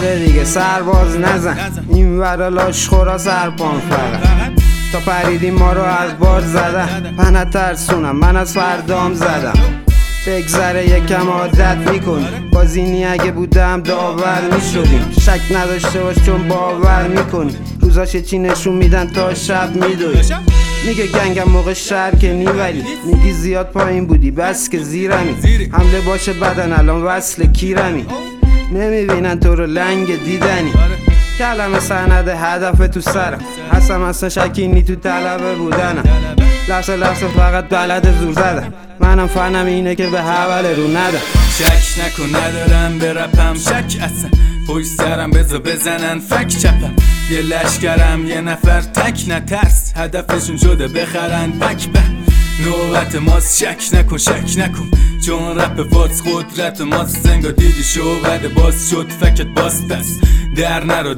شده دیگه سرباز نزن، این ورا لاشخورا سرپان فقط تا پریدیم ما رو از بار زدن. من نترسونم، من از فردام زدم. بگذره یکم عادت میکنی، بازینی اگه بودم داور میشدیم. شک نداشته باش چون باور میکنی، روزاش چی نشون میدن تا شب میدوی. میگه گنگم موقع شهر که نیولی، میگی زیاد پایین بودی بس که زیرمی. حمله باشه بدن الان وصل کیرمی، نمیبینن تو رو لنگ دیدنی. کلمه سند هدف تو سرم، هستم اصلا شکینی تو طلبه بودنم. لحظه فقط بلد زور زدم، منم فنم اینه که به حول رو ندم. شک نکن ندارم به رپم شک اصلا، پشت سرم بذار بزنن فک چپم. یه لشکرم یه نفر تک نترس، هدفشون شده بخرن بک به نوبت ماست. شک نکن چون رپ فارس قدرت ماست. زنگا دیدی شعبده باز شد فکت باز پس در نرو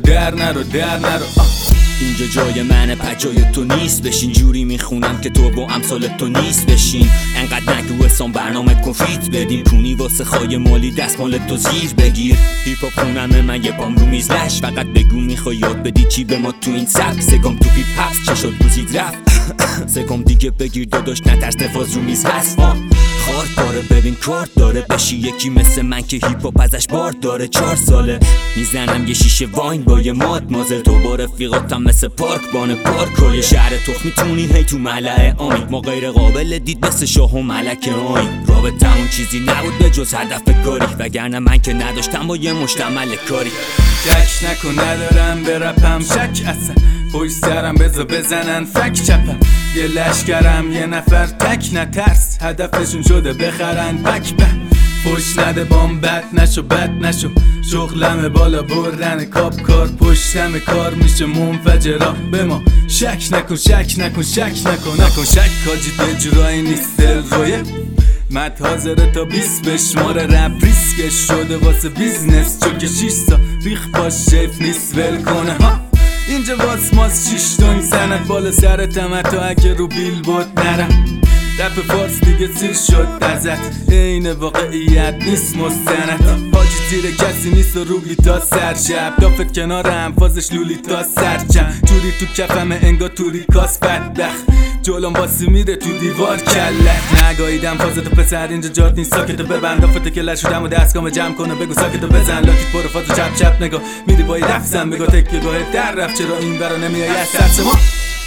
اینجا جای منه پجای تو نیست بشین، جوری میخونم که تو با امثال تو نیست بشین. انقدر نگو اسام برنامه کن فیت بدیم، کونی واسه خای مالی دستمال تو زیر بگیر. هیپ هاپ خونمه من یه پام رو میز لش، فقط بگو میخوای یاد بدی چی به ما تو این سبک. سگام تو پیپ هست چه شد گوزید رفت سگام دیگه بگیر داداش نترس نفاز رو میز هست. خارد داره ببین کارت داره، بشی یکی مثل من که هیپ هاپ ازش بارد داره. 4 ساله میزنم یه شیشه واین با یه ماد مازل، تو با رفیقاتم مثل پارک بانه پارک. یه شهر تخ میتونین هی تو ملعه آمین، ما غیر قابل دید مثل شاه و ملک آین. رابطمون چیزی نبود به جز هدف کاری، وگرنه من که نداشتم با یه مشتمل کاری. شک نکن ندارم به رپم شک اصلا، پشت سرم بذار بزنن فک چپم. یه لشکرم یه نفر تک نترس، هدفشون شده بخرن بک به پشت نده بام بد نشو شغلم بالا بردن کار پشتم کار میشه منفجرا به ما. شک نکن شک کاجی به جورایی نیست دل رویه. مت حاضره تا 20 بشماره رپ ریسکش شده واسه بیزنس، چون که 6 سال ریخ باش شیف نیست ول کنه ها. اینجا واس ماس 6 تون سند بالا سرتم، حتی اگه رو بیل بود نرم. رپ فارس دیگه سیر شد ازت، این واقعیت نیست مستند. حاجی زیر کسی نیست و روبلی تا سر شب، دافت کنار هم فازش لولی تا سرچم. جوری تو کفم انگا توری کاس بدبخت، جلوم باسی میره تو دیوار کلت. نگاهیدم فازتو پسر اینجا جات نیست، ساکتو ببند دافت کلت شدم و دستگام جمع کنه. بگو ساکتو بزن لاکیت برو فازو چپ نگاه میری بایی رفزم بگو تک گاه در رفت. چرا این برا نمیای از سرس ما؟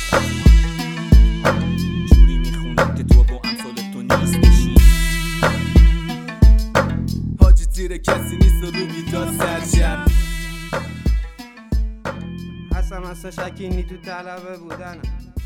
جوری میخونم که تو با امثال تو نیست بشین، حاجی زیر کسی نیست و روبی تا سرشم. هستم اصلا شکینی تو طلبه بودنم.